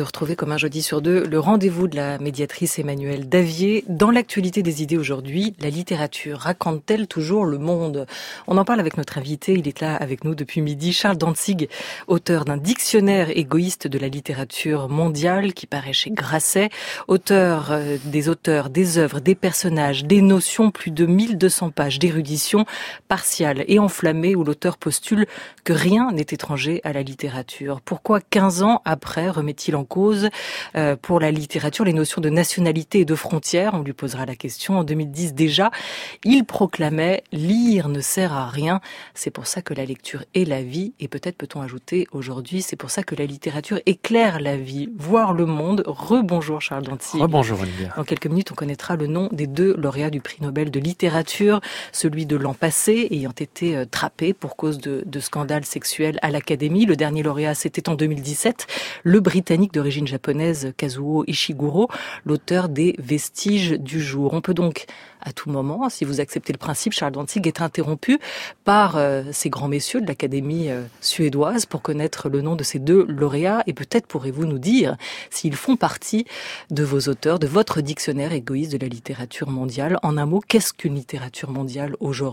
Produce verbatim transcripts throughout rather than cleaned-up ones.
retrouver comme un jeudi sur deux le rendez-vous de la médiatrice Emmanuelle Davier. Dans l'actualité des idées aujourd'hui, la littérature raconte-t-elle toujours le monde ? On en parle avec notre invité, il est là avec nous depuis midi, Charles Dantzig, auteur d'un dictionnaire égoïste de la littérature mondiale qui paraît chez Grasset, auteur euh, des auteurs, des œuvres, des personnages, des notions, plus de mille deux cents pages d'érudition partiale et enflammée où l'auteur postule que rien n'est étranger à la littérature. Pourquoi quinze ans après remet-il en cause euh, pour la littérature les notions de nationalité et de frontières ? On lui posera la question. En deux mille dix déjà, il proclamait « Lire ne sert à rien, c'est pour ça que la lecture est la vie » et peut-être peut-on ajouter aujourd'hui « C'est pour ça que la littérature éclaire la vie, voir le monde ». Rebonjour Charles Dantzig. Rebonjour Olivia. Dans quelques minutes, on connaîtra le nom des deux lauréats du prix Nobel de littérature, celui de l'an passé ayant été euh, trappé pour cause de, de scandales sexuels à l'Académie. Le dernier lauréat, c'était en deux mille dix-sept, le Britannique d'origine japonaise Kazuo Ishiguro, l'auteur des Vestiges du jour. On peut donc, à tout moment, si vous acceptez le principe, Charles Dantzig, être interrompu par euh, ces grands messieurs de l'Académie euh, suédoise pour connaître le nom de ces deux lauréats. Et peut-être pourrez-vous nous dire s'ils font partie de vos auteurs, de votre dictionnaire égoïste de la littérature mondiale. En un mot, qu'est-ce qu'une littérature mondiale aujourd'hui ?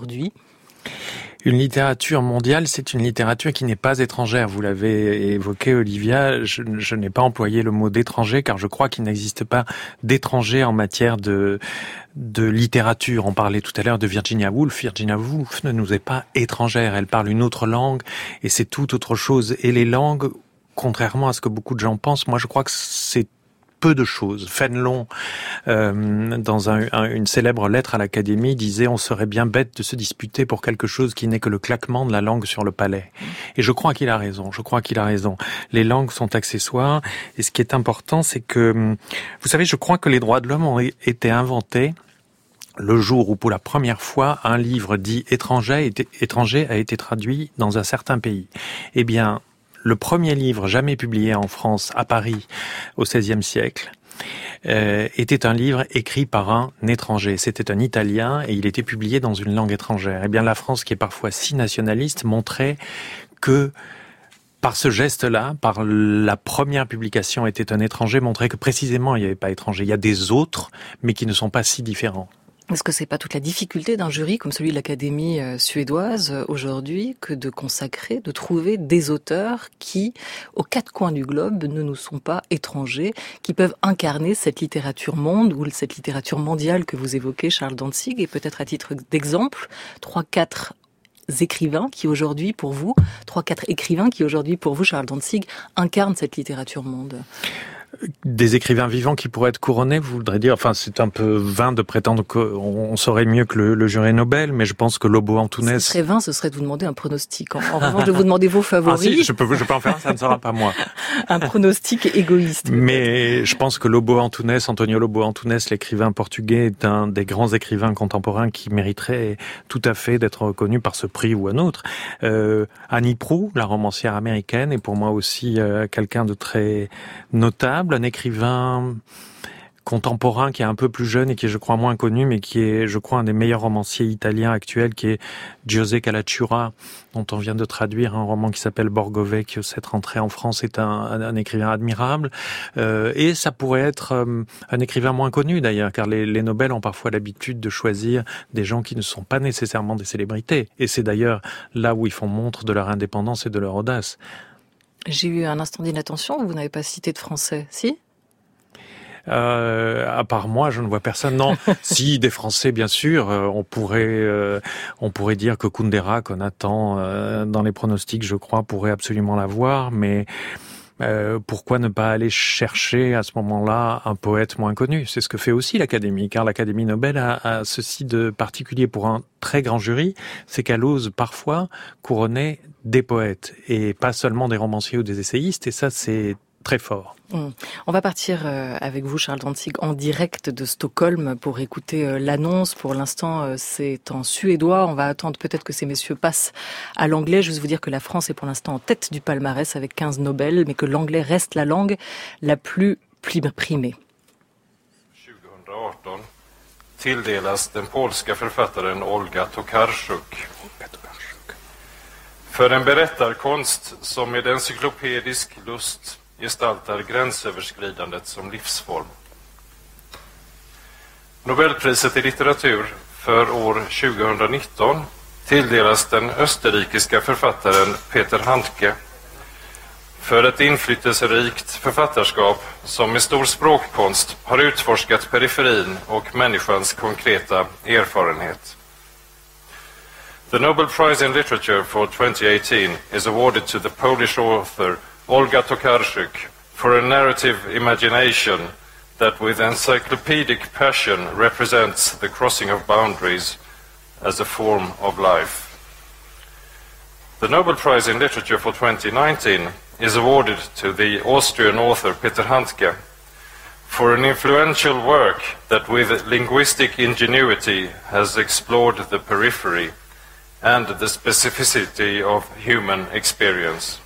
Une littérature mondiale, c'est une littérature qui n'est pas étrangère. Vous l'avez évoqué, Olivia. Je, je n'ai pas employé le mot d'étranger, car je crois qu'il n'existe pas d'étranger en matière de, de littérature. On parlait tout à l'heure de Virginia Woolf. Virginia Woolf ne nous est pas étrangère. Elle parle une autre langue, et c'est tout autre chose. Et les langues, contrairement à ce que beaucoup de gens pensent, moi je crois que c'est peu de choses. Fénelon, euh, dans un, un, une célèbre lettre à l'Académie, disait « On serait bien bête de se disputer pour quelque chose qui n'est que le claquement de la langue sur le palais. » Et je crois qu'il a raison, je crois qu'il a raison. Les langues sont accessoires, et ce qui est important, c'est que, vous savez, je crois que les droits de l'homme ont été inventés le jour où, pour la première fois, un livre dit étranger a été, étranger a été traduit dans un certain pays. Eh bien, le premier livre jamais publié en France, à Paris, au seizième siècle, euh, était un livre écrit par un étranger. C'était un Italien et il était publié dans une langue étrangère. Eh bien, la France, qui est parfois si nationaliste, montrait que par ce geste-là, par la première publication était un étranger, montrait que précisément il n'y avait pas étranger. Il y a des autres, mais qui ne sont pas si différents. Est-ce que c'est pas toute la difficulté d'un jury comme celui de l'Académie suédoise aujourd'hui que de consacrer, de trouver des auteurs qui, aux quatre coins du globe, ne nous sont pas étrangers, qui peuvent incarner cette littérature monde ou cette littérature mondiale que vous évoquez, Charles Dantzig, et peut-être à titre d'exemple, trois, quatre écrivains qui aujourd'hui pour vous, trois, quatre écrivains qui aujourd'hui pour vous, Charles Dantzig, incarnent cette littérature monde. Des écrivains vivants qui pourraient être couronnés, vous voudrez dire, enfin c'est un peu vain de prétendre qu'on saurait mieux que le, le jury Nobel, mais je pense que Lobo Antunes... Ce serait vain, ce serait de vous demander un pronostic. En, en revanche, je vais vous demander vos favoris. Ah si, je peux, je peux en faire un, ça ne sera pas moi. Un pronostic égoïste. Mais je pense que Lobo Antunes, Antonio Lobo Antunes, l'écrivain portugais, est un des grands écrivains contemporains qui mériterait tout à fait d'être reconnu par ce prix ou un autre. Euh, Annie Proulx, la romancière américaine, est pour moi aussi euh, quelqu'un de très notable. Un écrivain contemporain qui est un peu plus jeune et qui est, je crois, moins connu, mais qui est, je crois, un des meilleurs romanciers italiens actuels, qui est José Calacciura, dont on vient de traduire un roman qui s'appelle Borgove, qui, cette rentrée en France, est un, un, un écrivain admirable. Euh, et ça pourrait être euh, un écrivain moins connu, d'ailleurs, car les, les Nobel ont parfois l'habitude de choisir des gens qui ne sont pas nécessairement des célébrités. Et c'est d'ailleurs là où ils font montre de leur indépendance et de leur audace. J'ai eu un instant d'inattention, vous n'avez pas cité de Français, si ? Euh, à part moi, je ne vois personne. Non, si des Français, bien sûr, euh, on pourrait, euh, on pourrait dire que Kundera, qu'on attend euh, dans les pronostics, je crois, pourrait absolument l'avoir. Mais euh, pourquoi ne pas aller chercher à ce moment-là un poète moins connu ? C'est ce que fait aussi l'Académie, car l'Académie Nobel a, a ceci de particulier pour un très grand jury, c'est qu'elle ose parfois couronner des poètes et pas seulement des romanciers ou des essayistes. Et ça, c'est très fort. Mmh. On va partir euh, avec vous, Charles Dantzig, en direct de Stockholm pour écouter euh, l'annonce. Pour l'instant, euh, c'est en suédois. On va attendre peut-être que ces messieurs passent à l'anglais. Juste vous dire que la France est pour l'instant en tête du palmarès avec quinze Nobel, mais que l'anglais reste la langue la plus primée. tjugohundraarton tilldelas den polska författaren Olga Tokarczuk för en berättarkonst som med encyklopedisk lust gestaltar gränsöverskridandet som livsform. Nobelpriset i litteratur för år tjugonitton tilldelas den österrikiska författaren Peter Handke för ett inflytelserikt författarskap som med stor språkkonst har utforskat periferin och människans konkreta erfarenhet. The Nobel Prize in Literature for twenty eighteen is awarded to the Polish author Olga Tokarczuk for a narrative imagination that with encyclopedic passion represents the crossing of boundaries as a form of life. The Nobel Prize in Literature for twenty nineteen is awarded to the Austrian author Peter Handke for an influential work that with linguistic ingenuity has explored the periphery and the specificity of human experience.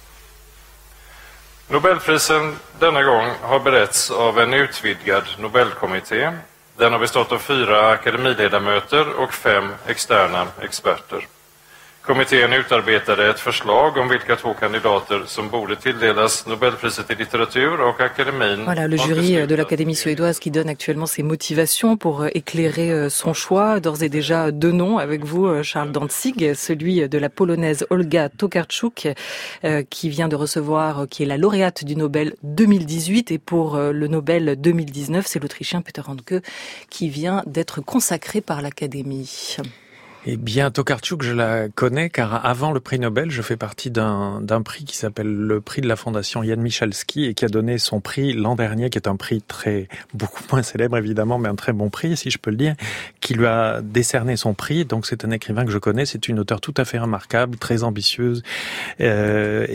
Nobelprisen denna gång har beretts av en utvidgad Nobelkommitté. Den har bestått av fyra akademiledamöter och fem externa experter. Kommittén utarbetade ett förslag om vilka två kandidater som borde tilldelas Nobelpriset i litteratur och akademin. Voilà, le jury de l'Académie suédoise qui donne actuellement ses motivations pour éclairer son choix. D'ores et déjà deux noms avec vous, Charles Dantzig, celui de la polonaise Olga Tokarczuk, qui vient de recevoir, qui est la lauréate du Nobel deux mille dix-huit, et pour le Nobel deux mille dix-neuf, c'est l'Autrichien Peter Handke qui vient d'être consacré par l'Académie. Eh bien, Tokarczuk, je la connais car avant le prix Nobel, je fais partie d'un, d'un prix qui s'appelle le prix de la Fondation Jan Michalski et qui a donné son prix l'an dernier, qui est un prix très, beaucoup moins célèbre évidemment, mais un très bon prix, si je peux le dire, qui lui a décerné son prix. Donc c'est un écrivain que je connais, c'est une auteure tout à fait remarquable, très ambitieuse, euh,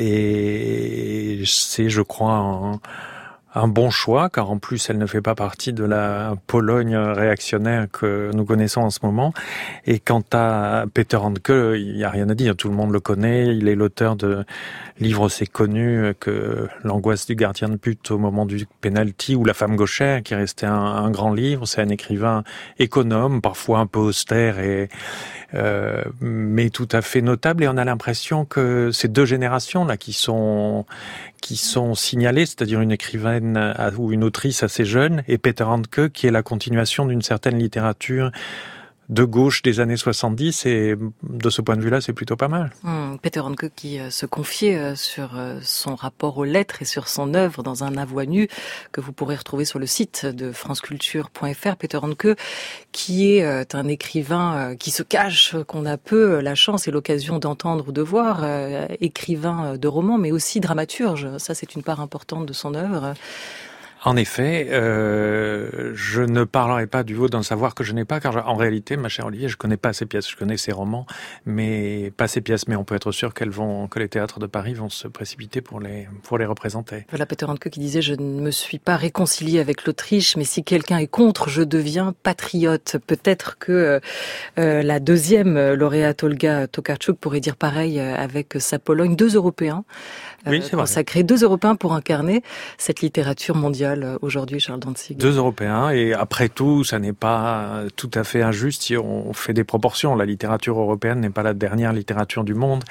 et c'est, je crois, un, un bon choix, car en plus elle ne fait pas partie de la Pologne réactionnaire que nous connaissons en ce moment. Et quant à Peter Handke, il n'y a rien à dire, tout le monde le connaît, il est l'auteur de livres assez connus que L'angoisse du gardien de but au moment du penalty ou La femme gauchère, qui est resté un, un grand livre. C'est un écrivain économe, parfois un peu austère, et euh, mais tout à fait notable. Et on a l'impression que ces deux générations-là qui sont qui sont signalées, c'est-à-dire une écrivaine ou une autrice assez jeune, et Peter Handke, qui est la continuation d'une certaine littérature de gauche des années soixante-dix, et de ce point de vue-là, c'est plutôt pas mal. Mmh, Peter Handke qui euh, se confiait euh, sur euh, son rapport aux lettres et sur son œuvre dans un à voix nue que vous pourrez retrouver sur le site de franceculture point f r. Peter Handke qui est euh, un écrivain euh, qui se cache, qu'on a peu la chance et l'occasion d'entendre ou de voir, euh, écrivain de romans, mais aussi dramaturge. Ça, c'est une part importante de son œuvre. En effet, euh, je ne parlerai pas du haut d'un savoir que je n'ai pas, car je, en réalité, ma chère Olivier, je connais pas ces pièces, je connais ces romans, mais pas ces pièces, mais on peut être sûr qu'elles vont, que les théâtres de Paris vont se précipiter pour les, pour les représenter. Voilà Peter Handke qui disait « Je ne me suis pas réconcilié avec l'Autriche, mais si quelqu'un est contre, je deviens patriote ». Peut-être que euh, la deuxième lauréate Olga Tokarczuk pourrait dire pareil avec sa Pologne. Deux Européens euh, oui, c'est consacrés, deux Européens pour incarner cette littérature mondiale aujourd'hui, Charles Dantzig. Deux Européens, et après tout, ça n'est pas tout à fait injuste si on fait des proportions. La littérature européenne n'est pas la dernière littérature du monde,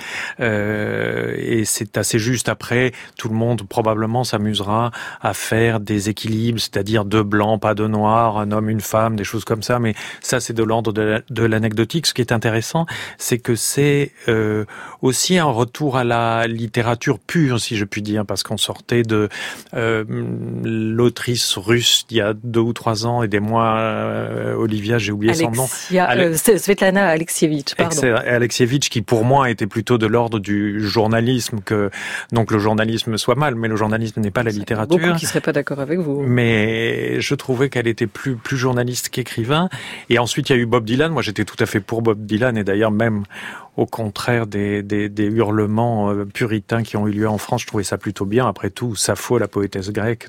euh, et c'est assez juste. Après, tout le monde probablement s'amusera à faire des équilibres, c'est-à-dire deux blancs, pas de noirs, un homme, une femme, des choses comme ça, mais ça c'est de l'ordre de, de l'anecdotique. Ce qui est intéressant, c'est que c'est euh, aussi un retour à la littérature pure, si je puis dire, parce qu'on sortait de euh, l'autrice russe d'il y a deux ou trois ans, aidez-moi, euh, Olivia, j'ai oublié Alexia, son nom. Ale... euh, Svetlana Alexievitch, pardon. Alexievitch, qui pour moi était plutôt de l'ordre du journalisme, que donc le journalisme soit mal, mais le journalisme n'est pas la littérature. Beaucoup qui seraient pas d'accord avec vous. Mais je trouvais qu'elle était plus plus journaliste qu'écrivain. Et ensuite il y a eu Bob Dylan. Moi j'étais tout à fait pour Bob Dylan, et d'ailleurs même au contraire des, des, des hurlements puritains qui ont eu lieu en France, je trouvais ça plutôt bien. Après tout, Sappho, la poétesse grecque de l'Antiquité,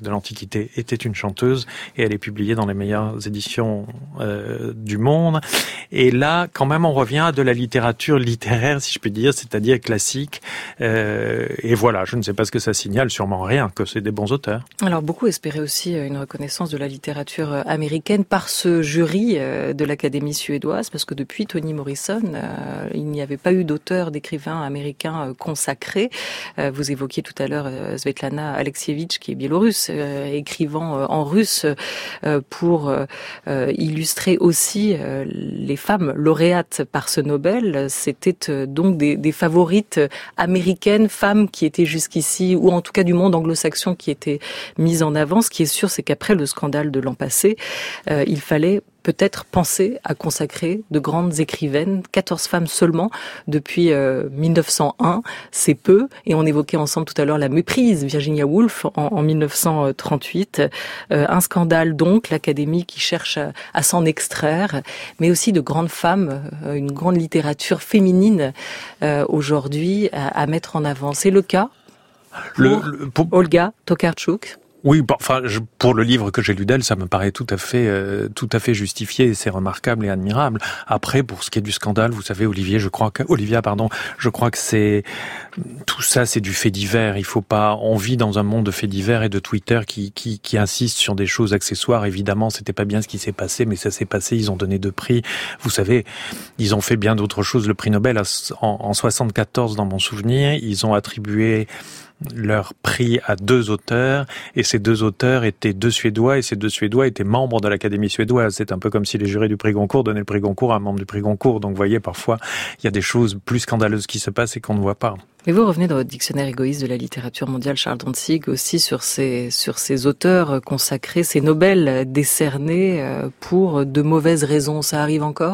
réalité était une chanteuse et elle est publiée dans les meilleures éditions euh, du monde. Et là, quand même, on revient à de la littérature littéraire, si je puis dire, c'est-à-dire classique. Euh, et voilà, je ne sais pas ce que ça signale, sûrement rien, que c'est des bons auteurs. Alors, beaucoup espéraient aussi une reconnaissance de la littérature américaine par ce jury de l'Académie suédoise, parce que depuis Toni Morrison, euh, il n'y avait pas eu d'auteur, d'écrivain américain consacré. Euh, vous évoquiez tout à l'heure euh, Svetlana Alexievitch, qui est biélorusse, euh, écrivant euh, en russe euh, pour euh, illustrer aussi euh, les femmes lauréates par ce Nobel. C'était euh, donc des, des favorites américaines, femmes qui étaient jusqu'ici, ou en tout cas du monde anglo-saxon, qui étaient mises en avant. Ce qui est sûr, c'est qu'après le scandale de l'an passé, euh, il fallait peut-être penser à consacrer de grandes écrivaines, quatorze femmes seulement depuis euh, mille neuf cent un, c'est peu, et on évoquait ensemble tout à l'heure la méprise, Virginia Woolf en, en mille neuf cent trente-huit, euh, un scandale donc, l'Académie qui cherche à, à s'en extraire, mais aussi de grandes femmes, euh, une grande littérature féminine euh, aujourd'hui à, à mettre en avant. C'est le cas pour, le, le, pour... Olga Tokarczuk. Oui, enfin, je, pour le livre que j'ai lu d'elle, ça me paraît tout à fait, euh, tout à fait justifié. C'est remarquable et admirable. Après, pour ce qui est du scandale, vous savez, Olivier, je crois que Olivia, pardon, je crois que c'est tout ça, c'est du fait divers. Il faut pas. On vit dans un monde de faits divers et de Twitter qui, qui, qui insiste sur des choses accessoires. Évidemment, c'était pas bien ce qui s'est passé, mais ça s'est passé. Ils ont donné deux prix. Vous savez, ils ont fait bien d'autres choses. Le prix Nobel en, en soixante-quatorze, dans mon souvenir, ils ont attribué leur prix à deux auteurs, et ces deux auteurs étaient deux Suédois, et ces deux Suédois étaient membres de l'Académie suédoise. C'est un peu comme si les jurés du prix Goncourt donnaient le prix Goncourt à un membre du prix Goncourt. Donc vous voyez, parfois, il y a des choses plus scandaleuses qui se passent et qu'on ne voit pas. Et vous revenez dans votre dictionnaire égoïste de la littérature mondiale, Charles Dantzig, aussi sur ces, sur ces auteurs consacrés, ces Nobel décernés pour de mauvaises raisons. Ça arrive encore ?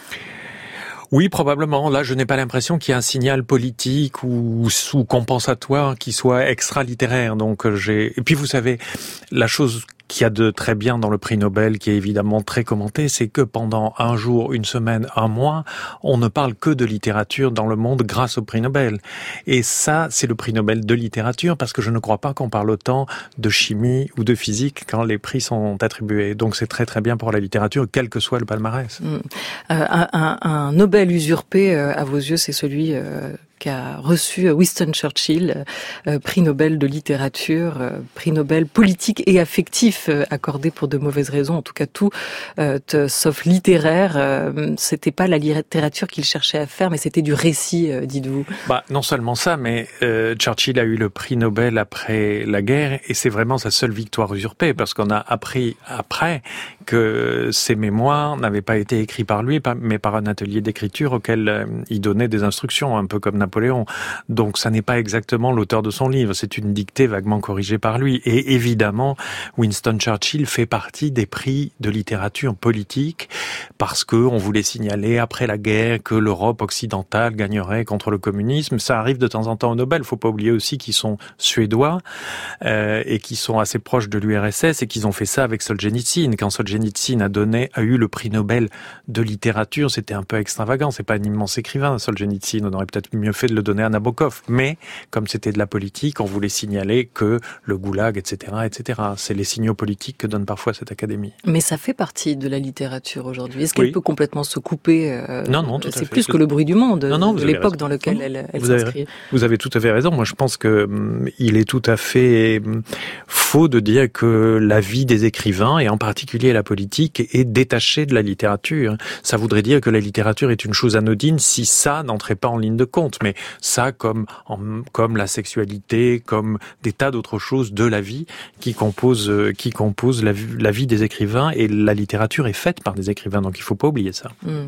Oui, probablement. Là, je n'ai pas l'impression qu'il y ait un signal politique ou, ou compensatoire qui soit extra-littéraire. Donc, j'ai. Et puis, vous savez, la chose qu'il y a de très bien dans le prix Nobel, qui est évidemment très commenté, c'est que pendant un jour, une semaine, un mois, on ne parle que de littérature dans le monde grâce au prix Nobel. Et ça, c'est le prix Nobel de littérature, parce que je ne crois pas qu'on parle autant de chimie ou de physique quand les prix sont attribués. Donc c'est très très bien pour la littérature, quel que soit le palmarès. Mmh. Euh, un, un, un Nobel usurpé, euh, à vos yeux, c'est celui Euh... qu'a reçu Winston Churchill, euh, prix Nobel de littérature, euh, prix Nobel politique et affectif, euh, accordé pour de mauvaises raisons, en tout cas tout, euh, t- sauf littéraire. Euh, c'était pas la littérature qu'il cherchait à faire, mais c'était du récit, euh, dites-vous. Bah, non seulement ça, mais euh, Churchill a eu le prix Nobel après la guerre, et c'est vraiment sa seule victoire usurpée, parce qu'on a appris après que ses mémoires n'avaient pas été écrits par lui, mais par un atelier d'écriture auquel euh, il donnait des instructions, un peu comme Napoléon. Donc ça n'est pas exactement l'auteur de son livre, c'est une dictée vaguement corrigée par lui. Et évidemment, Winston Churchill fait partie des prix de littérature politique, parce que on voulait signaler après la guerre que l'Europe occidentale gagnerait contre le communisme. Ça arrive de temps en temps au Nobel. Il faut pas oublier aussi qu'ils sont suédois euh, et qu'ils sont assez proches de l'U R S S, et qu'ils ont fait ça avec Solzhenitsyn. Quand Solzhenitsyn a donné, a eu le prix Nobel de littérature, c'était un peu extravagant. C'est pas un immense écrivain, Solzhenitsyn. On aurait peut-être mieux fait de le donner à Nabokov. Mais, comme c'était de la politique, on voulait signaler que le goulag, et cetera, et cetera. C'est les signaux politiques que donne parfois cette académie. Mais ça fait partie de la littérature aujourd'hui. Est-ce qu'elle oui. peut complètement se couper euh, Non, non, tout à c'est fait. plus que le bruit du monde, non, non, de l'époque dans laquelle non, elle, elle vous s'inscrit. Avez, vous avez tout à fait raison. Moi, je pense que hum, il est tout à fait hum, faux de dire que la vie des écrivains, et en particulier la politique, est détachée de la littérature. Ça voudrait dire que la littérature est une chose anodine si ça n'entrait pas en ligne de compte. Mais ça, comme en, comme la sexualité, comme des tas d'autres choses de la vie qui composent qui composent la, la vie des écrivains, et la littérature est faite par des écrivains, donc il faut pas oublier ça. Mmh.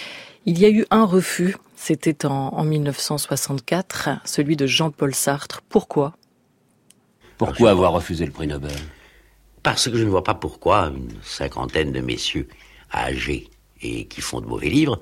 Il y a eu un refus, c'était en, en mille neuf cent soixante-quatre, celui de Jean-Paul Sartre. Pourquoi ? Pourquoi avoir refusé le prix Nobel ? Parce que je ne vois pas pourquoi une cinquantaine de messieurs âgés et qui font de mauvais livres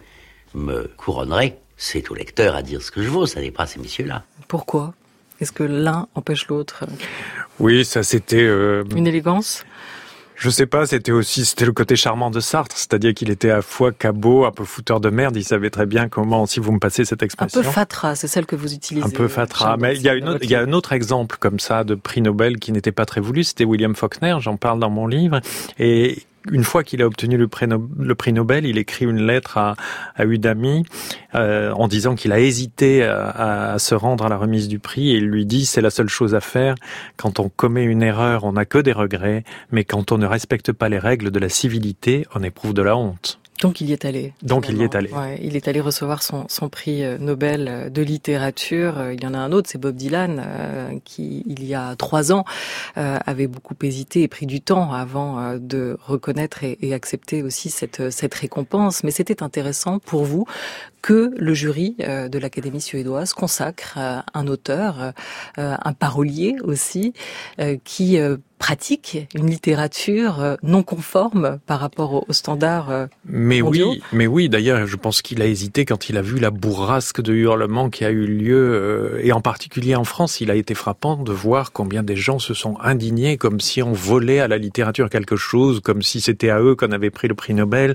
me couronneraient. C'est au lecteur à dire ce que je vaux, ça n'est pas ces messieurs-là. Pourquoi ? Est-ce que l'un empêche l'autre ? Oui, ça c'était... Euh... Une élégance ? Je sais pas, c'était aussi, c'était le côté charmant de Sartre, c'est-à-dire qu'il était à la fois cabot, un peu fouteur de merde, il savait très bien comment, si vous me passez cette expression. Un peu fatra, c'est celle que vous utilisez. Un peu fatra, mais il y a une autre, il y a un autre exemple comme ça de prix Nobel qui n'était pas très voulu, c'était William Faulkner, j'en parle dans mon livre, et une fois qu'il a obtenu le prix, le prix Nobel, il écrit une lettre à, à une amie euh, en disant qu'il a hésité à, à se rendre à la remise du prix, et il lui dit c'est la seule chose à faire. Quand on commet une erreur, on n'a que des regrets, mais quand on ne respecte pas les règles de la civilité, on éprouve de la honte. Donc il y est allé. Donc finalement. il y est allé. Ouais, il est allé recevoir son, son prix Nobel de littérature. Il y en a un autre, c'est Bob Dylan, euh, qui il y a trois ans euh, avait beaucoup hésité et pris du temps avant euh, de reconnaître et, et accepter aussi cette, cette récompense. Mais c'était intéressant pour vous que le jury euh, de l'Académie suédoise consacre euh, un auteur, euh, un parolier aussi, euh, qui euh, pratique une littérature non conforme par rapport aux standards mais mondiaux. Oui, mais oui, d'ailleurs, je pense qu'il a hésité quand il a vu la bourrasque de hurlements qui a eu lieu, et en particulier en France, il a été frappant de voir combien des gens se sont indignés, comme si on volait à la littérature quelque chose, comme si c'était à eux qu'on avait pris le prix Nobel.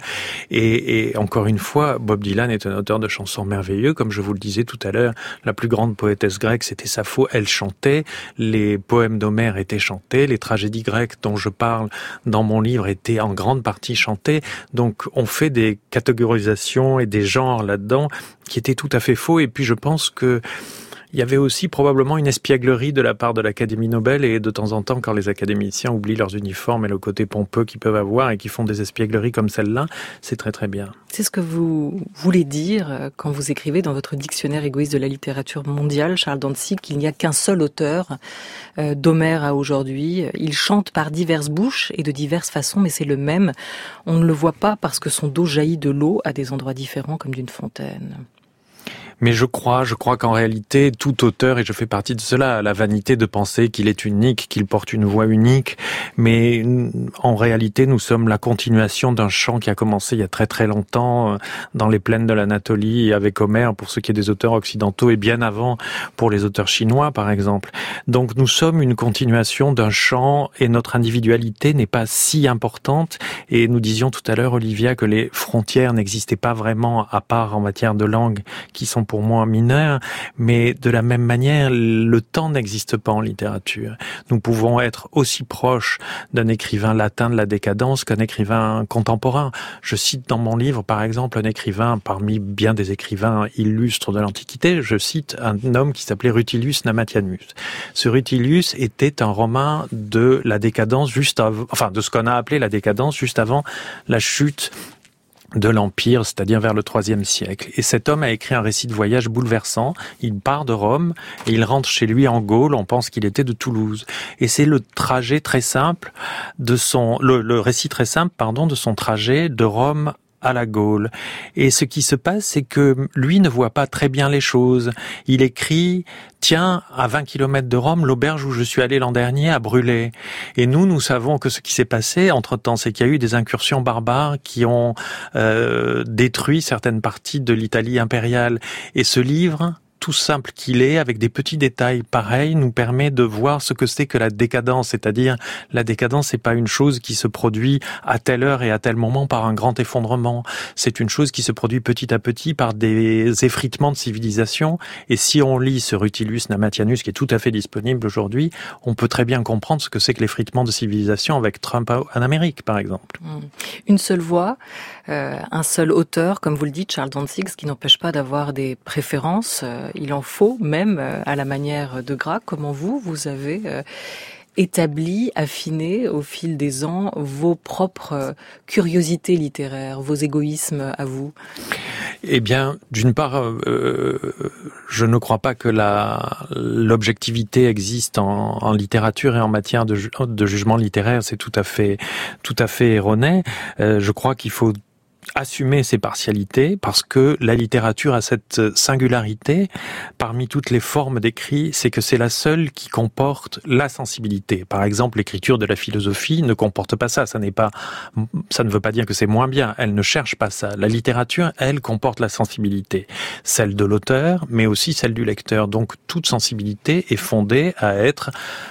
Et, et encore une fois, Bob Dylan est un auteur de chansons merveilleux, comme je vous le disais tout à l'heure, la plus grande poétesse grecque, c'était Sappho, elle chantait, les poèmes d'Homère étaient chantés, les tragédies grecques dont je parle dans mon livre étaient en grande partie chantées. Donc on fait des catégorisations et des genres là-dedans qui étaient tout à fait faux. Et puis je pense que il y avait aussi probablement une espièglerie de la part de l'Académie Nobel, et de temps en temps, quand les académiciens oublient leurs uniformes et le côté pompeux qu'ils peuvent avoir et qui font des espiègleries comme celle-là, c'est très très bien. C'est ce que vous voulez dire quand vous écrivez dans votre dictionnaire égoïste de la littérature mondiale, Charles Dantzig, qu'il n'y a qu'un seul auteur euh, d'Homère à aujourd'hui. Il chante par diverses bouches et de diverses façons, mais c'est le même. On ne le voit pas parce que son dos jaillit de l'eau à des endroits différents comme d'une fontaine. Mais je crois, je crois qu'en réalité, tout auteur, et je fais partie de cela, a la vanité de penser qu'il est unique, qu'il porte une voix unique. Mais en réalité, nous sommes la continuation d'un chant qui a commencé il y a très très longtemps dans les plaines de l'Anatolie avec Homère, pour ce qui est des auteurs occidentaux, et bien avant pour les auteurs chinois, par exemple. Donc nous sommes une continuation d'un chant, et notre individualité n'est pas si importante. Et nous disions tout à l'heure, Olivia, que les frontières n'existaient pas vraiment, à part en matière de langue, qui sont pour moi mineures, mais de la même manière, le temps n'existe pas en littérature. Nous pouvons être aussi proches d'un écrivain latin de la décadence qu'un écrivain contemporain. Je cite dans mon livre, par exemple, un écrivain parmi bien des écrivains illustres de l'Antiquité. Je cite un homme qui s'appelait Rutilius Namatianus. Ce Rutilius était un Romain de la décadence, juste avant, enfin de ce qu'on a appelé la décadence, juste avant la chute de l'Empire, c'est-à-dire vers le troisième siècle. Et cet homme a écrit un récit de voyage bouleversant. Il part de Rome et il rentre chez lui en Gaule. On pense qu'il était de Toulouse. Et c'est le trajet très simple de son, le, le récit très simple, pardon, de son trajet de Rome à la Gaule. Et ce qui se passe, c'est que lui ne voit pas très bien les choses. Il écrit « Tiens, à vingt kilomètres de Rome, l'auberge où je suis allé l'an dernier a brûlé. » Et nous, nous savons que ce qui s'est passé entre-temps, c'est qu'il y a eu des incursions barbares qui ont euh, détruit certaines parties de l'Italie impériale. Et ce livre, tout simple qu'il est, avec des petits détails pareils, nous permet de voir ce que c'est que la décadence. C'est-à-dire, la décadence, c'est pas une chose qui se produit à telle heure et à tel moment par un grand effondrement. C'est une chose qui se produit petit à petit par des effritements de civilisation. Et si on lit ce Rutilius Namatianus, qui est tout à fait disponible aujourd'hui, on peut très bien comprendre ce que c'est que l'effritement de civilisation avec Trump en Amérique, par exemple. Une seule voix, euh, un seul auteur, comme vous le dites, Charles Dantzig, ce qui n'empêche pas d'avoir des préférences. Euh, Il en faut, même à la manière de Grac. Comment vous, vous avez établi, affiné au fil des ans vos propres curiosités littéraires, vos égoïsmes à vous? Eh bien, d'une part, euh, je ne crois pas que la l'objectivité existe en, en littérature et en matière de, de jugement littéraire. C'est tout à fait, tout à fait erroné. Euh, je crois qu'il faut assumer ses partialités, parce que la littérature a cette singularité parmi toutes les formes d'écrit, c'est que c'est la seule qui comporte la sensibilité. Par exemple, l'écriture de la philosophie ne comporte pas ça. Ça n'est pas, ça ne veut pas dire que c'est moins bien. Elle ne cherche pas ça. La littérature, elle, comporte la sensibilité, celle de l'auteur, mais aussi celle du lecteur. Donc, toute sensibilité est fondée à être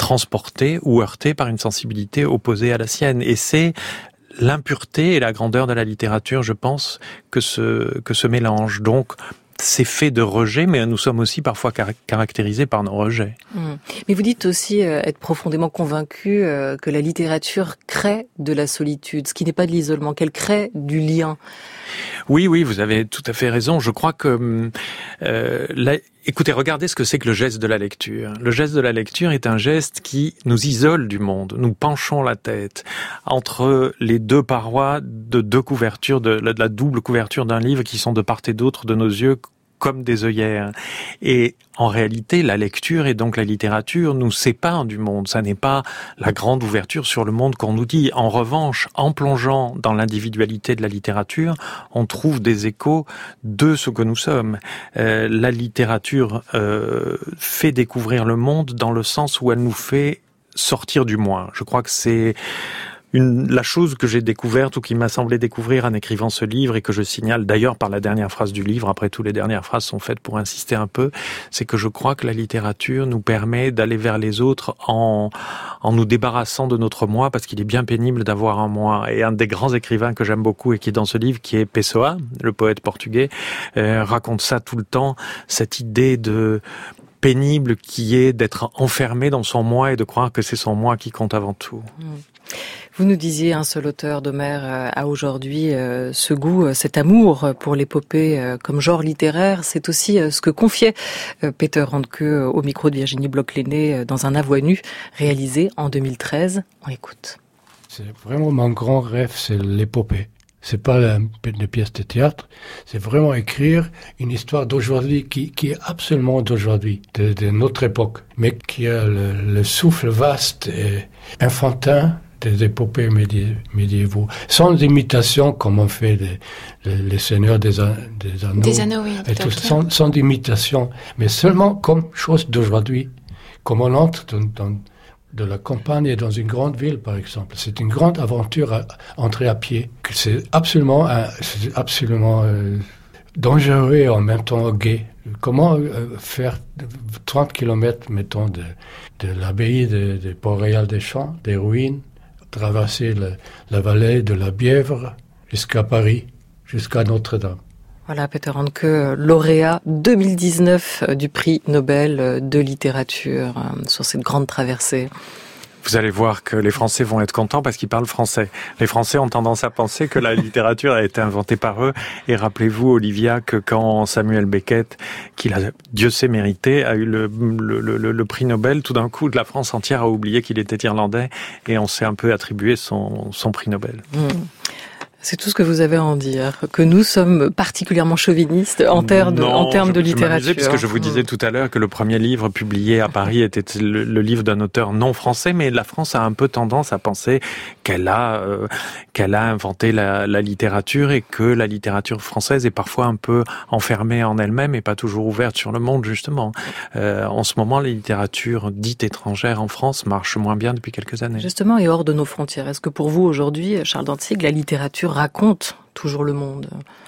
transporté ou heurté par une sensibilité opposée à la sienne. Et c'est l'impureté et la grandeur de la littérature, je pense, que ce, que ce mélange. Donc, c'est fait de rejet, mais nous sommes aussi parfois car- caractérisés par nos rejets. Mmh. Mais vous dites aussi euh, être profondément convaincu euh, que la littérature crée de la solitude, ce qui n'est pas de l'isolement, qu'elle crée du lien. Oui, oui, vous avez tout à fait raison. Je crois que... Euh, la... Écoutez, regardez ce que c'est que le geste de la lecture. Le geste de la lecture est un geste qui nous isole du monde. Nous penchons la tête entre les deux parois de deux couvertures, de la, de la double couverture d'un livre qui sont de part et d'autre de nos yeux comme des œillères. Et en réalité, la lecture et donc la littérature nous séparent du monde. Ça n'est pas la grande ouverture sur le monde qu'on nous dit. En revanche, en plongeant dans l'individualité de la littérature, on trouve des échos de ce que nous sommes. Euh, la littérature euh, fait découvrir le monde dans le sens où elle nous fait sortir du moi. Je crois que c'est Une, la chose que j'ai découverte ou qui m'a semblé découvrir en écrivant ce livre et que je signale d'ailleurs par la dernière phrase du livre, après tout les dernières phrases sont faites pour insister un peu, c'est que je crois que la littérature nous permet d'aller vers les autres en, en nous débarrassant de notre moi, parce qu'il est bien pénible d'avoir un moi. Et un des grands écrivains que j'aime beaucoup et qui est dans ce livre, qui est Pessoa, le poète portugais, euh, raconte ça tout le temps, cette idée de pénible qui est d'être enfermé dans son moi et de croire que c'est son moi qui compte avant tout. Mmh. Vous nous disiez, un seul auteur d'Homère a aujourd'hui euh, ce goût, cet amour pour l'épopée euh, comme genre littéraire. C'est aussi euh, ce que confiait euh, Peter Handke euh, au micro de Virginie Bloch-Lenné euh, dans un à voix nue réalisé en deux mille treize. On écoute. C'est vraiment mon grand rêve, c'est l'épopée. C'est pas la, une pièce de théâtre, c'est vraiment écrire une histoire d'aujourd'hui qui, qui est absolument d'aujourd'hui, de, de notre époque, mais qui a le, le souffle vaste et enfantin des épopées médi- médiévaux, sans imitation comme on fait les, les, les seigneurs des, an- des anneaux, des anneaux oui, et tout, sans, sans imitation, mais seulement comme chose d'aujourd'hui, comme on entre dans, dans de la campagne et dans une grande ville, par exemple. C'est une grande aventure à entrer à pied. C'est absolument, euh, c'est absolument euh, dangereux et en même temps gai. Comment euh, faire trente kilomètres, mettons, de, de l'abbaye de, de Port-Royal-des-Champs, des ruines, traverser le, la vallée de la Bièvre jusqu'à Paris, jusqu'à Notre-Dame. Voilà, Peter Handke, lauréat deux mille dix-neuf du prix Nobel de littérature sur cette grande traversée. Vous allez voir que les Français vont être contents parce qu'ils parlent français. Les Français ont tendance à penser que la littérature a été inventée par eux. Et rappelez-vous, Olivia, que quand Samuel Beckett, qu'il a, Dieu sait mérité, a eu le, le, le, le prix Nobel, tout d'un coup, la France entière a oublié qu'il était irlandais et on s'est un peu attribué son, son prix Nobel. Mmh. C'est tout ce que vous avez à en dire, que nous sommes particulièrement chauvinistes en termes de, non, en termes je, de littérature. Je m'amusais puisque je vous disais tout à l'heure que le premier livre publié à Paris était le, le livre d'un auteur non français, mais la France a un peu tendance à penser qu'elle a euh, qu'elle a inventé la, la littérature et que la littérature française est parfois un peu enfermée en elle-même et pas toujours ouverte sur le monde, justement. Euh, en ce moment, la littérature dite étrangère en France marche moins bien depuis quelques années. Justement, et hors de nos frontières. Est-ce que pour vous, aujourd'hui, Charles Dantzig, la littérature raconte toujours le monde?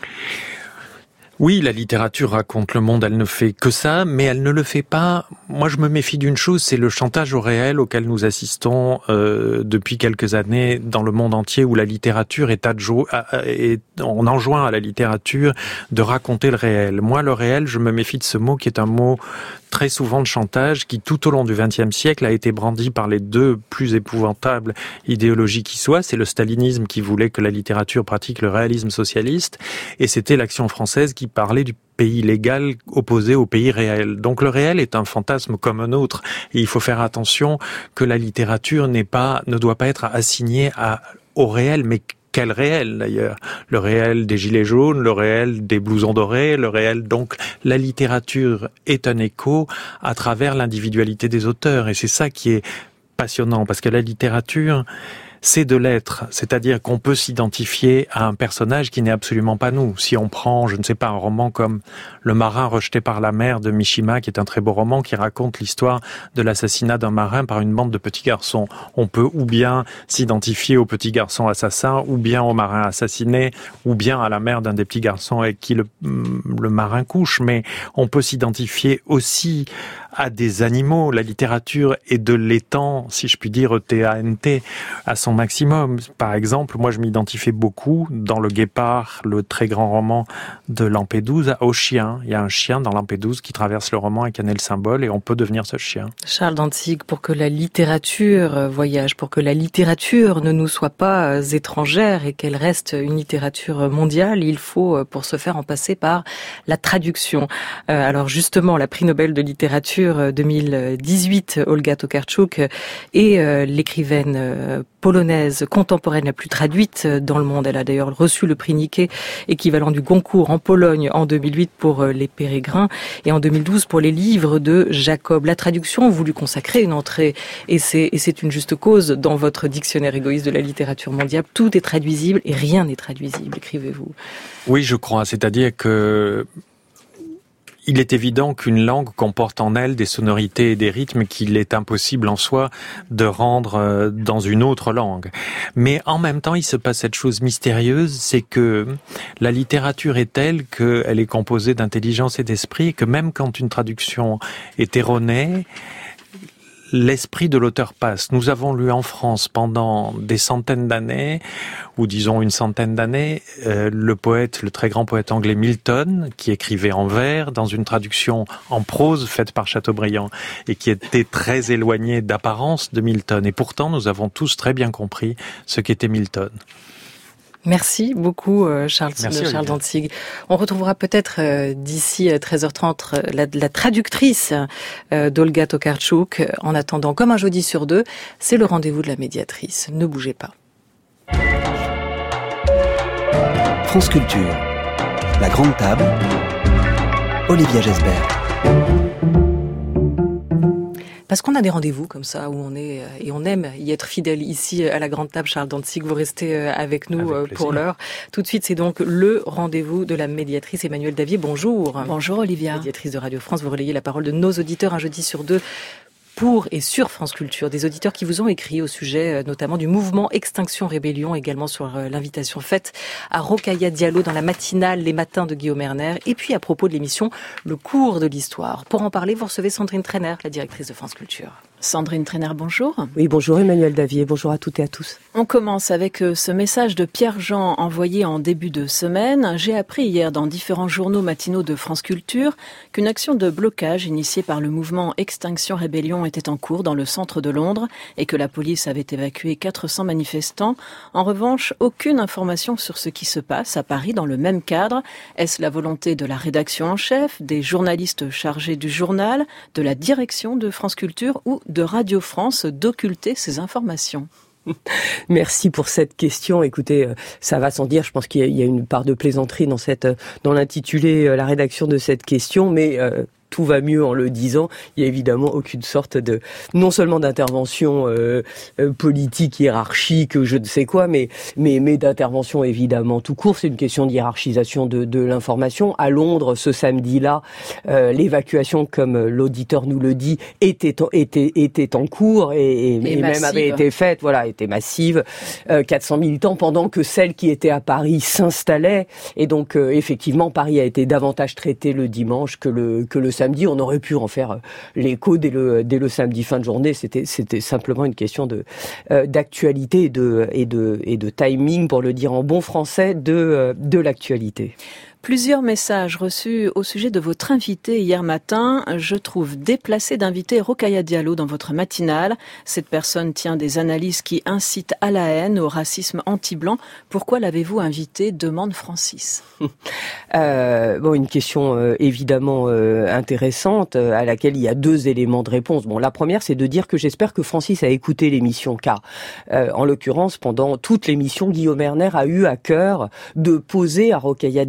Oui, la littérature raconte le monde, elle ne fait que ça, mais elle ne le fait pas. Moi, je me méfie d'une chose, c'est le chantage au réel auquel nous assistons euh, depuis quelques années dans le monde entier, où la littérature est adjo- et on enjoint à la littérature de raconter le réel. Moi, le réel, je me méfie de ce mot qui est un mot très souvent de chantage, qui tout au long du vingtième siècle a été brandi par les deux plus épouvantables idéologies qui soient. C'est le stalinisme qui voulait que la littérature pratique le réalisme socialiste, et c'était l'Action française qui parlait du pays légal opposé au pays réel. Donc le réel est un fantasme comme un autre, et il faut faire attention que la littérature n'est pas, ne doit pas être assignée à, au réel, mais quel réel d'ailleurs? Le réel des gilets jaunes, le réel des blousons dorés, le réel... Donc la littérature est un écho à travers l'individualité des auteurs, et c'est ça qui est passionnant, parce que la littérature, c'est de l'être. C'est-à-dire qu'on peut s'identifier à un personnage qui n'est absolument pas nous. Si on prend, je ne sais pas, un roman comme Le marin rejeté par la mer de Mishima, qui est un très beau roman qui raconte l'histoire de l'assassinat d'un marin par une bande de petits garçons. On peut ou bien s'identifier au petit garçon assassin, ou bien au marin assassiné, ou bien à la mère d'un des petits garçons avec qui le, le marin couche. Mais on peut s'identifier aussi à des animaux. La littérature est de l'étang, si je puis dire, T A N T, à son maximum. Par exemple, moi je m'identifiais beaucoup dans Le Guépard, le très grand roman de Lampedusa, au chien. Il y a un chien dans Lampedusa qui traverse le roman avec un aile symbole et on peut devenir ce chien. Charles Dantzig, pour que la littérature voyage, pour que la littérature ne nous soit pas étrangère et qu'elle reste une littérature mondiale, il faut pour ce faire en passer par la traduction. Alors justement, la prix Nobel de littérature deux mille dix-huit, Olga Tokarczuk, est l'écrivaine polonaise contemporaine la plus traduite dans le monde. Elle a d'ailleurs reçu le prix Niké, équivalent du Goncourt en Pologne en deux mille huit pour Les Pérégrins et en deux mille douze pour les livres de Jacob. La traduction, vous lui consacrez une entrée et c'est, et c'est une juste cause dans votre dictionnaire égoïste de la littérature mondiale. Tout est traduisible et rien n'est traduisible, écrivez-vous. Oui, je crois. C'est-à-dire que il est évident qu'une langue comporte en elle des sonorités et des rythmes qu'il est impossible en soi de rendre dans une autre langue. Mais en même temps, il se passe cette chose mystérieuse, c'est que la littérature est telle qu'elle est composée d'intelligence et d'esprit, et que même quand une traduction est erronée, l'esprit de l'auteur passe. Nous avons lu en France pendant des centaines d'années, ou disons une centaine d'années, euh, le poète, le très grand poète anglais Milton, qui écrivait en vers, dans une traduction en prose faite par Chateaubriand, et qui était très éloignée d'apparence de Milton. Et pourtant, nous avons tous très bien compris ce qu'était Milton. Merci beaucoup Charles, Merci, Charles Dantzig. On retrouvera peut-être euh, d'ici treize heures trente la, la traductrice euh, d'Olga Tokarczuk. En attendant, comme un jeudi sur deux, c'est le rendez-vous de la médiatrice. Ne bougez pas. France Culture, la grande table, Olivia Gesbert. Parce qu'on a des rendez-vous comme ça où on est et on aime y être fidèle ici à la grande table. Charles Dantzig, vous restez avec nous avec pour l'heure. Tout de suite, c'est donc le rendez-vous de la médiatrice Emmanuelle Davier. Bonjour. Bonjour Olivia. Médiatrice de Radio France, vous relayez la parole de nos auditeurs un jeudi sur deux pour et sur France Culture, des auditeurs qui vous ont écrit au sujet notamment du mouvement Extinction Rébellion, également sur l'invitation faite à Rokhaya Diallo dans la matinale Les Matins de Guillaume Erner, et puis à propos de l'émission Le cours de l'histoire. Pour en parler, vous recevez Sandrine Trainer, la directrice de France Culture. Sandrine Trainer, bonjour. Oui, bonjour Emmanuelle Davier, bonjour à toutes et à tous. On commence avec ce message de Pierre-Jean envoyé en début de semaine. J'ai appris hier dans différents journaux matinaux de France Culture qu'une action de blocage initiée par le mouvement Extinction Rébellion était en cours dans le centre de Londres et que la police avait évacué quatre cents manifestants. En revanche, aucune information sur ce qui se passe à Paris dans le même cadre. Est-ce la volonté de la rédaction en chef, des journalistes chargés du journal, de la direction de France Culture ou de Radio France d'occulter ces informations? Merci pour cette question. Écoutez, ça va sans dire, je pense qu'il y a une part de plaisanterie dans cette, dans l'intitulé, la rédaction de cette question, mais euh, tout va mieux en le disant. Il y a évidemment aucune sorte de, non seulement d'intervention euh, euh, politique, hiérarchique, je ne sais quoi, mais mais mais d'intervention évidemment tout court. C'est une question de hiérarchisation de, de l'information. À Londres, ce samedi-là, euh, l'évacuation, comme l'auditeur nous le dit, était était était en cours et, et, et, et même avait été faite. Voilà, était massive. Euh, quatre cents militants, pendant que celle qui était à Paris s'installait. Et donc euh, effectivement, Paris a été davantage traité le dimanche que le que le samedi. On aurait pu en faire l'écho dès le, dès le samedi fin de journée. C'était, c'était simplement une question de, euh, d'actualité et de, et, de, et de timing, pour le dire en bon français, de, de l'actualité. Plusieurs messages reçus au sujet de votre invité hier matin. Je trouve déplacé d'inviter Rokhaya Diallo dans votre matinale. Cette personne tient des analyses qui incitent à la haine, au racisme anti-blanc. Pourquoi l'avez-vous invité ? Demande Francis. euh, bon, une question euh, évidemment euh, intéressante, euh, à laquelle il y a deux éléments de réponse. Bon, la première, c'est de dire que j'espère que Francis a écouté l'émission, car euh, en l'occurrence, pendant toute l'émission, Guillaume Erner a eu à cœur de poser à Rokhaya Diallo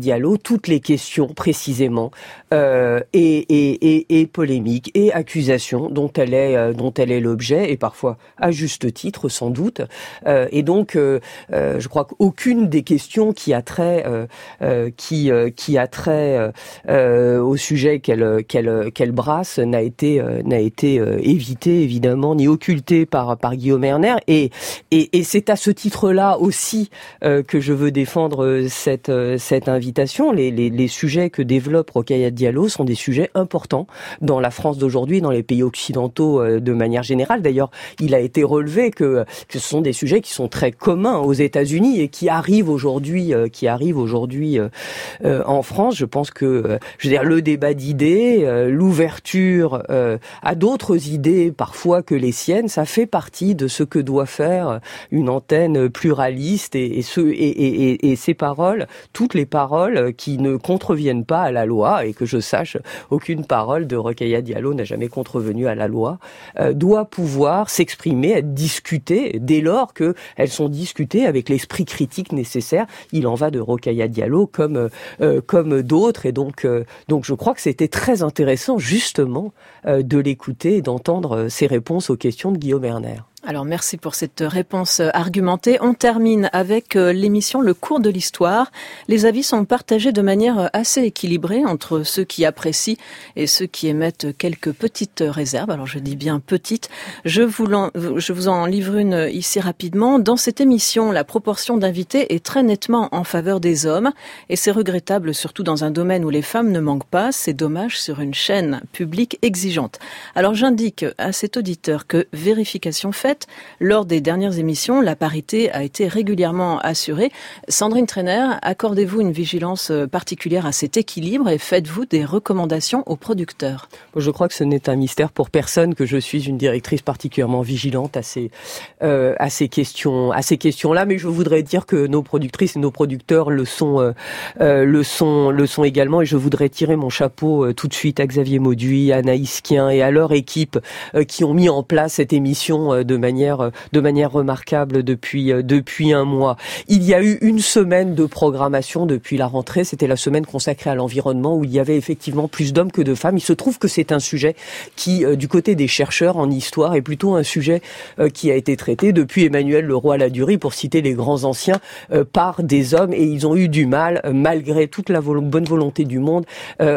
toutes les questions précisément euh, et, et, et, et polémiques et accusations dont elle est euh, dont elle est l'objet, et parfois à juste titre sans doute. Euh, et donc, euh, euh, je crois qu'aucune des questions qui a trait euh, euh, qui euh, qui a trait euh, au sujet qu'elle qu'elle qu'elle brasse n'a été euh, n'a été euh, évitée évidemment ni occultée par par Guillaume Erner. Et et, et c'est à ce titre-là aussi euh, que je veux défendre cette cette invitation. Les, les les sujets que développe Rokhaya Diallo sont des sujets importants dans la France d'aujourd'hui, dans les pays occidentaux euh, de manière générale. D'ailleurs, il a été relevé que, que ce sont des sujets qui sont très communs aux États-Unis et qui arrivent aujourd'hui, euh, qui arrivent aujourd'hui euh, euh, en France. Je pense que, euh, je veux dire, le débat d'idées, euh, l'ouverture euh, à d'autres idées parfois que les siennes, ça fait partie de ce que doit faire une antenne pluraliste et, et, ce, et, et, et, et ces paroles, toutes les paroles qui ne contreviennent pas à la loi, et que je sache, aucune parole de Rokhaya Diallo n'a jamais contrevenu à la loi, euh, doit pouvoir s'exprimer, être discutée dès lors qu'elles sont discutées avec l'esprit critique nécessaire. Il en va de Rokhaya Diallo comme euh, comme d'autres, et donc euh, donc je crois que c'était très intéressant justement euh, de l'écouter et d'entendre ses réponses aux questions de Guillaume Erner. Alors merci pour cette réponse argumentée. On termine avec l'émission Le cours de l'histoire. Les avis sont partagés de manière assez équilibrée entre ceux qui apprécient et ceux qui émettent quelques petites réserves. Alors je dis bien petites. Je vous, en, je vous en livre une ici rapidement. Dans cette émission, la proportion d'invités est très nettement en faveur des hommes, et c'est regrettable, surtout dans un domaine où les femmes ne manquent pas. C'est dommage sur une chaîne publique exigeante. Alors j'indique à cet auditeur que vérification faite, lors des dernières émissions, la parité a été régulièrement assurée. Sandrine Trainer, accordez-vous une vigilance particulière à cet équilibre et faites-vous des recommandations aux producteurs? Je crois que ce n'est un mystère pour personne que je suis une directrice particulièrement vigilante à ces, euh, à ces questions, à ces questions-là. Mais je voudrais dire que nos productrices et nos producteurs le sont, euh, euh, le sont, le sont également. Et je voudrais tirer mon chapeau euh, tout de suite à Xavier Mauduit, à Anaïs Kien et à leur équipe euh, qui ont mis en place cette émission euh, de manière de manière remarquable depuis depuis un mois. Il y a eu une semaine de programmation depuis la rentrée, c'était la semaine consacrée à l'environnement, où il y avait effectivement plus d'hommes que de femmes. Il se trouve que c'est un sujet qui, du côté des chercheurs en histoire, est plutôt un sujet qui a été traité depuis Emmanuel Leroy-Ladurie, pour citer les grands anciens, par des hommes, et ils ont eu du mal, malgré toute la vol- bonne volonté du monde, à,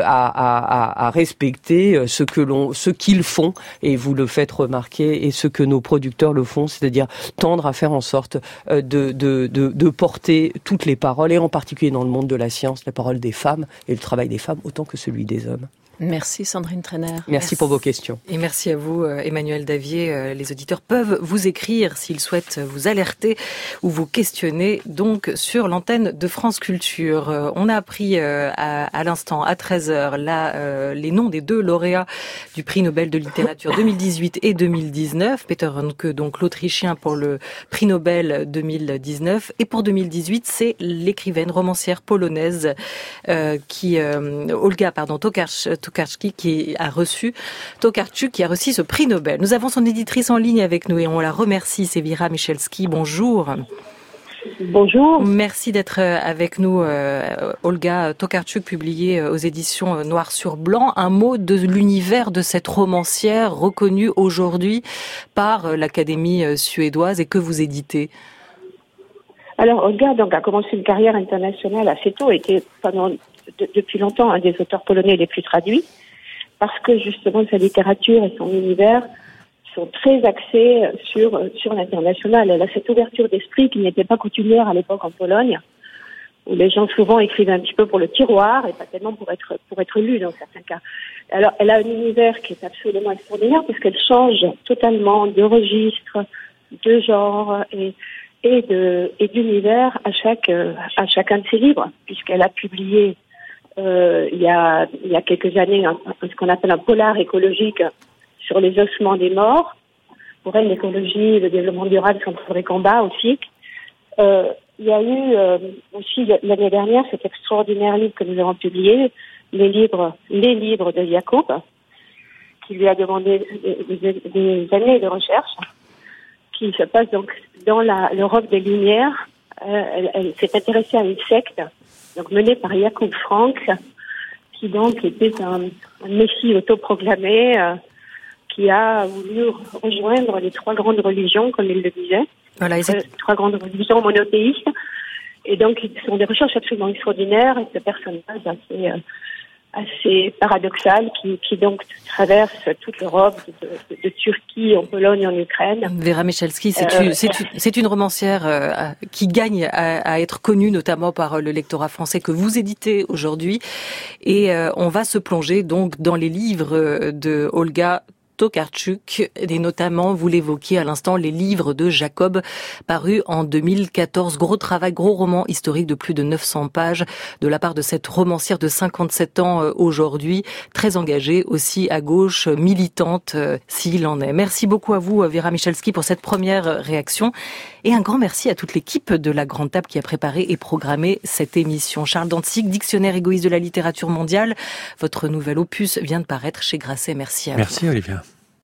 à, à respecter ce que l'on, ce qu'ils font, et vous le faites remarquer, et ce que nos producteurs le font, c'est-à-dire tendre à faire en sorte de, de, de, de porter toutes les paroles, et en particulier dans le monde de la science, la parole des femmes et le travail des femmes autant que celui des hommes. Merci Sandrine Trainer. Merci, merci pour vos questions. Et merci à vous Emmanuel Davier. Les auditeurs peuvent vous écrire s'ils souhaitent vous alerter ou vous questionner donc sur l'antenne de France Culture. On a appris à, à l'instant, à treize heures, là, les noms des deux lauréats du prix Nobel de littérature deux mille dix-huit et deux mille dix-neuf. Peter Handke, donc l'Autrichien, pour le prix Nobel deux mille dix-neuf. Et pour deux mille dix-huit, c'est l'écrivaine romancière polonaise euh, qui, euh, Olga, pardon, Tokarczuk, Tokarczuk qui a reçu Tokarczuk qui a reçu ce prix Nobel. Nous avons son éditrice en ligne avec nous et on la remercie, c'est Vera Michalski. Bonjour. Bonjour. Merci d'être avec nous, euh, Olga Tokarczuk, publiée aux éditions Noir sur Blanc. Un mot de l'univers de cette romancière reconnue aujourd'hui par l'Académie suédoise et que vous éditez. Alors, Olga donc, a commencé une carrière internationale assez tôt, était pendant De, depuis longtemps un des auteurs polonais les plus traduits, parce que justement sa littérature et son univers sont très axés sur sur l'international. Elle a cette ouverture d'esprit qui n'était pas coutumière à l'époque en Pologne, où les gens souvent écrivaient un petit peu pour le tiroir et pas tellement pour être pour être lus dans certains cas. Alors elle a un univers qui est absolument extraordinaire, parce qu'elle change totalement de registre, de genre et et de et d'univers à chaque à chacun de ses livres, puisqu'elle a publié Euh, il y a il y a quelques années un, ce qu'on appelle un polar écologique sur les ossements des morts. Pour elle, l'écologie et le développement durable sont un vrai combat aussi. Euh, il y a eu euh, aussi l'année dernière cet extraordinaire livre que nous avons publié, les livres les livres de Jacob, qui lui a demandé des, des, des années de recherche, qui se passe donc dans la l'Europe des Lumières. Euh, elle, elle s'est intéressée à une secte donc mené par Jacob Frank, qui donc était un, un messie autoproclamé, euh, qui a voulu rejoindre les trois grandes religions, comme il le disait, voilà, les trois, trois grandes religions monothéistes. Et donc, ce sont des recherches absolument extraordinaires, et ce personnage assez, euh, assez paradoxal qui, qui donc traverse toute l'Europe, de, de, de Turquie en Pologne, en Ukraine. Vera Michalski, c'est, euh, une, c'est, une, c'est une romancière euh, qui gagne à, à être connue, notamment par le lectorat français que vous éditez aujourd'hui. Et euh, on va se plonger donc dans les livres de Olga Tokarczuk, et notamment, vous l'évoquiez à l'instant, les livres de Jacob, parus en deux mille quatorze. Gros travail, gros roman historique de plus de neuf cents pages, de la part de cette romancière de cinquante-sept ans aujourd'hui, très engagée aussi à gauche, militante, s'il en est. Merci beaucoup à vous, Vera Michalski, pour cette première réaction. Et un grand merci à toute l'équipe de La Grande Table qui a préparé et programmé cette émission. Charles Dantzig, dictionnaire égoïste de la littérature mondiale. Votre nouvel opus vient de paraître chez Grasset. Merci à vous. Merci, Olivia.